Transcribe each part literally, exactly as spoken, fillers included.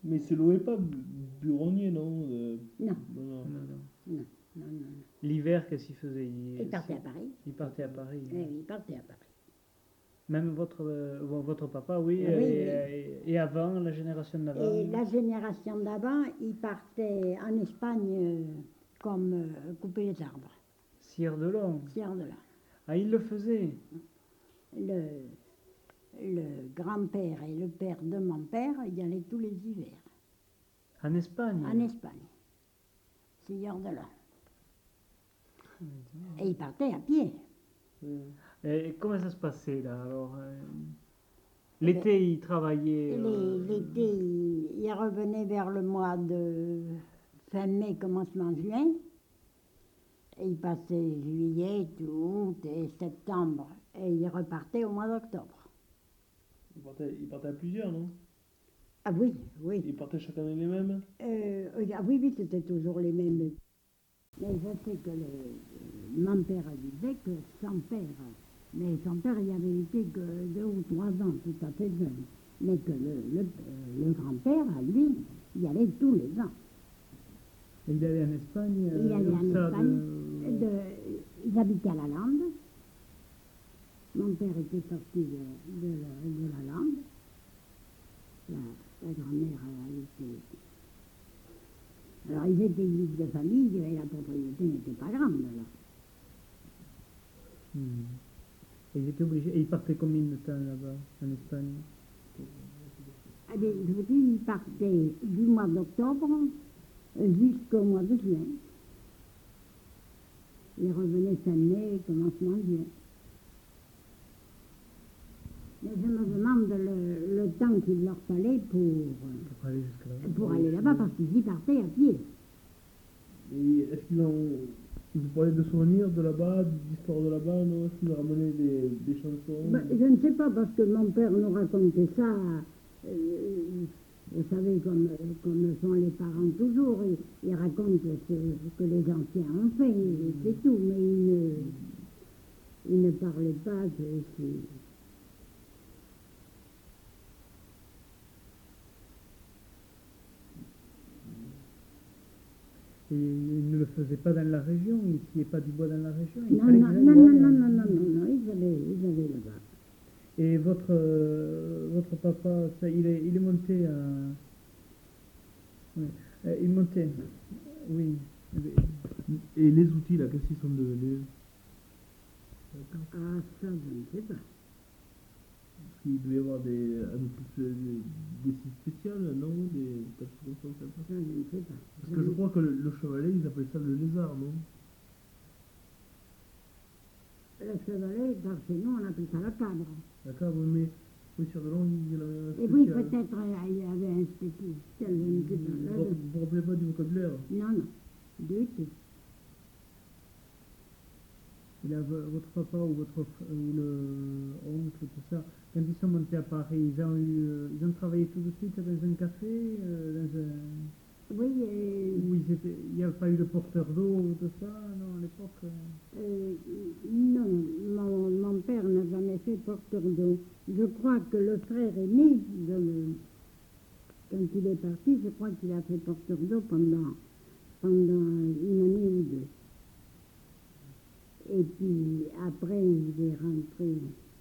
Mais il se louait pas bu- buronnier, non euh, Non, non, non. Non, non. non, non, non. non. L'hiver, qu'est-ce qu'il faisait? Il, Il partait à Paris. il partait à Paris. Oui, il partait à Paris. Même votre, euh, vo- votre papa, oui, Oui, et, oui. et- et avant, la génération d'avant. Et la génération d'avant, ils partaient en Espagne euh, comme euh, couper les arbres. Sire de Long. Fiers de là. Ah, il le faisait. Le, le grand-père et le père de mon père, y allaient tous les hivers En Espagne. en Espagne. Seigneur de là. Et ils partaient à pied. Et comment ça se passait là alors euh, L'été, il travaillait. Et euh, les- L'été, ils ils revenaient vers le mois de fin mai, commencement juin. Et ils passaient juillet, août et septembre. Et ils repartaient au mois d'octobre. Il partait, il partait à plusieurs, non? Ah oui, oui. Il partait chaque année les mêmes? Euh, ah oui, oui, c'était toujours les mêmes. Mais je sais que le, mon père disait que son père, mais son père il avait été que deux ou trois ans, tout à fait jeune, mais que le, le, euh, le grand-père, à lui, il y allait tous les ans. Il allait en Espagne. Il euh, allait en où ça, Espagne, de- de, ils habitaient à la Lande. Mon père était sorti de, de, la, de la Lande. La, la grand-mère elle était... Alors ils étaient dix de famille et la propriété n'était pas grande là. Hmm. Et il était obligé. Et il partait combien de temps là-bas, en Espagne? Eh bien, je vous dis, ils partaient du mois d'octobre jusqu'au mois de juin. Ils revenaient fin mai, commencement juin. Mais je me demande le, le temps qu'il leur fallait pour, Pour aller jusque là. pour aller là-bas, parce qu'ils y partaient à pied. Et est-ce qu'ils ont. Ils vous parlaient de souvenirs de là-bas, d'histoire de là-bas, non? Est-ce qu'ils ont ramené des, des chansons? Ben, je ne sais pas, parce que mon père nous racontait ça, euh, vous savez, comme, comme sont les parents toujours, ils, ils racontent ce que les anciens ont fait, c'est tout, mais ils ne, ils ne parlaient pas de... ce- Et il ne le faisait pas dans la région, il n'y avait pas du bois dans la région. Il Non, fallait non, que non, j'aille non, voir. non, non, non, non, non, ils allaient, ils allaient là-bas. Et votre, euh, votre papa, ça, il, est, il est monté à... Oui. Euh, il montait, oui. Et les outils, là, qu'est-ce qu'ils sont devenus? Ah, ça, je ne sais pas. Parce qu'il devait y avoir des, un outil, spé- des sites spéciaux, non? Des quelque chose comme ça. Ça, je ne sais pas. Parce que je crois que le, le chevalet, ils appellent ça le lézard, non? Le chevalet, par chez nous, on appelle ça le cadre. D'accord, oui, mais oui, sur de long, il y en avait un Et oui, spécial. peut-être euh, il y avait un spécial, je ne sais pas. Là, Vous vous vous rappelez pas du vocabulaire? je- Non, non, du tout. Il a, vo- votre papa ou votre fr- ou le oncle, tout ça, quand ils sont montés à Paris, ils ont, eu, euh, ils ont travaillé tout de suite dans un café, euh, dans un... Oui, euh, où ils étaient, il n'y a pas eu de porteur d'eau ou tout ça, non, à l'époque. euh. euh, non, mon, mon père n'a jamais fait porteur d'eau. Je crois que le frère aîné, de le- quand il est parti, je crois qu'il a fait porteur d'eau pendant, pendant une année ou deux. Et puis après, il est rentré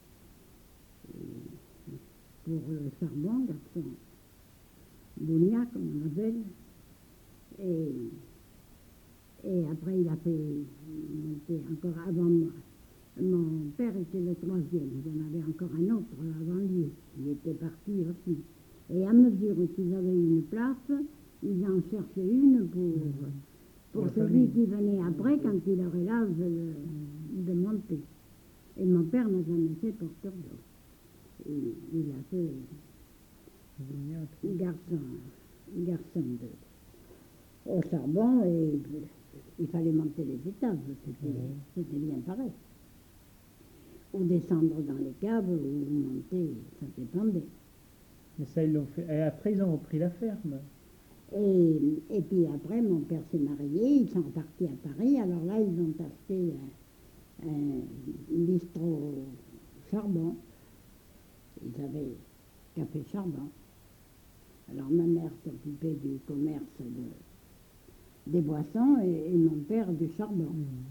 euh, pour le charbon, garçon Bounia, comme on appelle. Et, et après, il a fait monter encore avant moi. Mon père était le troisième, il y en avait encore un autre avant lui, il était parti aussi. Et à mesure qu'ils avaient une place, ils en cherchaient une pour, pour Pour la celui famille. qui venait après quand il aurait l'âge de, de monter. Et mon père n'a jamais fait porteur d'eau. Il, il a fait Vignac. garçon, garçon de, au charbon et il fallait monter les étages, c'était Mhm. c'était bien pareil. Ou descendre dans les câbles ou monter, ça dépendait. Mais ça, ils l'ont fait. Et après, ils ont repris la ferme. Et, et puis après, mon père s'est marié, ils sont repartis à Paris, alors là, ils ont acheté un, un bistrot charbon. Ils avaient café charbon. Alors ma mère s'occupait du commerce de, des boissons et, et mon père du charbon. Mhm.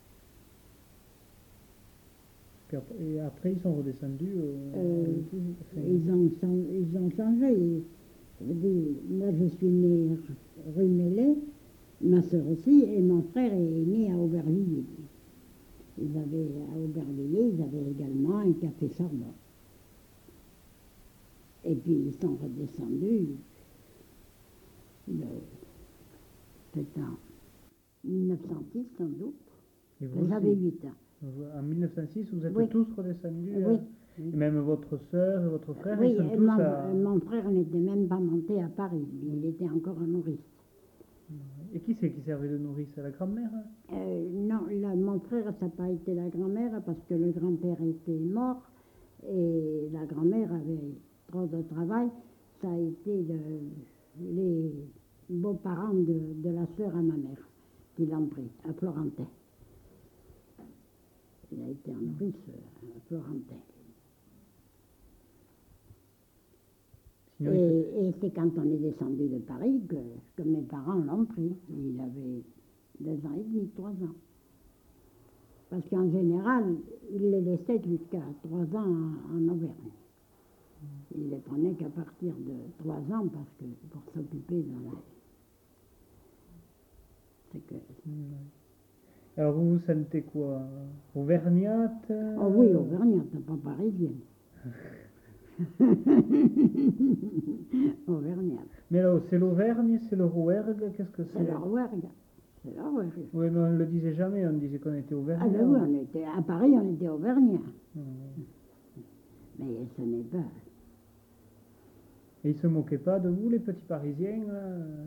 Puis après- Et après, ils sont redescendus. euh, Euh, avec vous, enfin, Ils ont, chan- ils ont changé. Je veux dire, moi, je suis née rue Mélé, ma soeur aussi, et mon frère est né à Aubervilliers. Ils avaient, à Aubervilliers, ils avaient également un café charbon. Et puis, ils sont redescendus. Le, c'est en mille neuf cent six, sans doute. et vous J'avais aussi. huit ans. Vous- En mille neuf cent six, vous êtes Oui. tous redescendus. Oui. euh, Et même votre sœur et votre frère, Oui, ils sont et tous mon, à... mon frère n'était même pas monté à Paris. Il était encore en nourrice. Et qui c'est qui servait de nourrice? À la grand-mère? Euh, non, la- mon frère, ça n'a pas été la grand-mère parce que le grand-père était mort et la grand-mère avait trop de travail. Ça a été le- les beaux-parents de, de la sœur à ma mère qui l'ont pris à Florentin. Il a été en nourrice euh, à Florentin. Sinon, il fait- Et, et c'est quand on est descendu de Paris que, que mes parents l'ont pris. Il avait deux ans et demi, trois ans. Parce qu'en général, il les laissait jusqu'à trois ans en, en Auvergne. Il les prenait qu'à partir de trois ans parce que pour s'occuper dans la... C'est que... Mhm. Alors vous vous sentez quoi? Auvergnate? Oh oui, Auvergnat, pas parisienne. Auvergnat. Mais là, c'est l'Auvergne, c'est le Rouergue, qu'est-ce que C'est c'est? la Rouergue. C'est la Rouergue. Oui, mais on ne le disait jamais, on disait qu'on était Ah Auvergnat. ben oui, on était, à Paris, on était Auvergnat. Mhm. Mais ce n'est pas... Et ils se moquaient pas de vous, les petits Parisiens, là?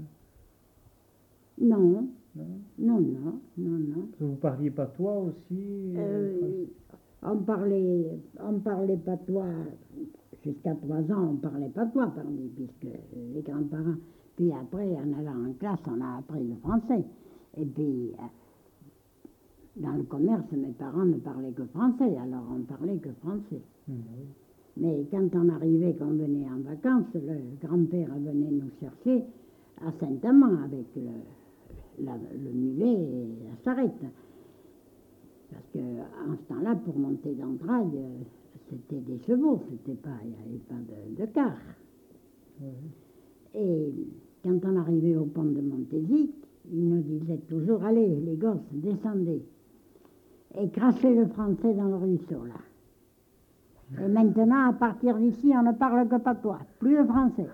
Non, Non? non, non, non, non. Parce que vous parliez patois aussi? euh, Euh, on parlait, on parlait patois, jusqu'à trois ans, on parlait patois, parmi, puisque les grands-parents. Puis après, en allant en classe, on a appris le français. Et puis, euh, dans le commerce, mes parents ne parlaient que français, alors on parlait que français. Mhm. Mais quand on arrivait, qu'on venait en vacances, le grand-père venait nous chercher à Saint-Amand avec le, la- le mulet et la charrette. Parce qu'en ce temps-là, pour monter d'entrailles, euh, c'était des chevaux, c'était pas, il n'y avait pas de, de car. Ouais. Et quand on arrivait au pont de Montézic, il nous disait toujours, allez, les gosses, descendez. Et crachez le français dans le ruisseau, là. Et maintenant, à partir d'ici, on ne parle que patois, plus le français.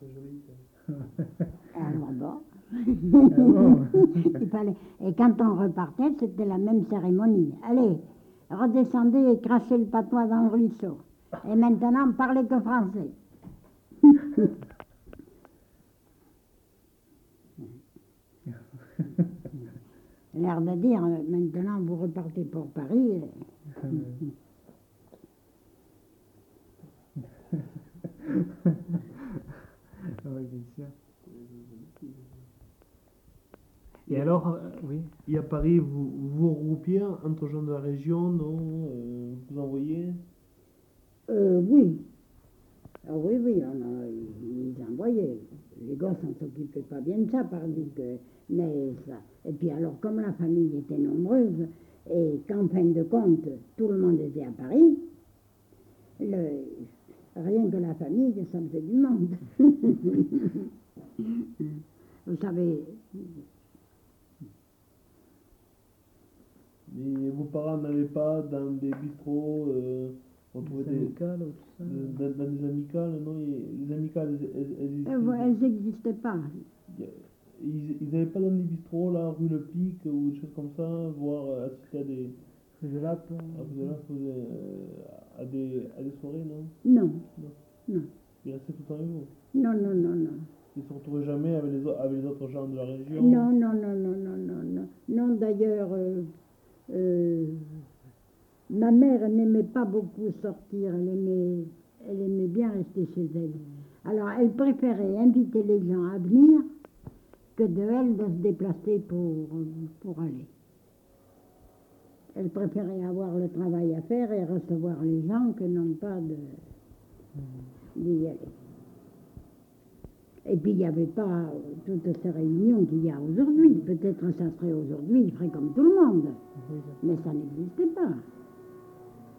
Alors bon. bon. Il fallait... Et quand on repartait, c'était la même cérémonie. Allez, redescendez et crachez le patois dans le ruisseau. Et maintenant, parlez que français. L'air de dire, maintenant vous repartez pour Paris. et- Oui, bien sûr. Et alors, euh, oui, Et à Paris, vous vous regroupiez entre gens de la région, non euh, Vous envoyez Euh, oui. Ah oui, oui, on a, ils envoyaient. Les gosses, on ne s'occupait pas bien de ça, parmi que, mais ça. Et puis alors, comme la famille était nombreuse, et qu'en fin de compte, tout le monde était à Paris, le, rien que la famille, ça faisait du monde. Vous savez, Mais vos parents n'avaient pas dans des bistrots, euh, on trouvait des, syndicales ou tout ça. de- dans, dans des amicales, non il- Les amicales, elles, elles, elles elles existaient. elles n'existaient pas. Ils n'avaient pas dans des bistrots, là, rue Le Pic ou des choses comme ça, voire euh, assister à des, Rue de Lappe. à, de là, euh, à des, à des soirées, non Non, Non. non, Ils restaient tout le temps avec vous. non, non, non, non. Ils ne se retrouvaient jamais avec les, au- avec les autres gens de la région. Non, non, non, non, non, non, non. Non, d'ailleurs, euh, euh, ma mère n'aimait pas beaucoup sortir, elle aimait, elle aimait bien rester chez elle. Alors, elle préférait inviter les gens à venir que de elle de se déplacer pour, pour aller. Elle préférait avoir le travail à faire et recevoir les gens que non pas de, d'y aller. Et puis il n'y avait pas toutes ces réunions qu'il y a aujourd'hui. Peut-être ça serait aujourd'hui, il ferait comme tout le monde. Oui, ça- Mais ça n'existait pas.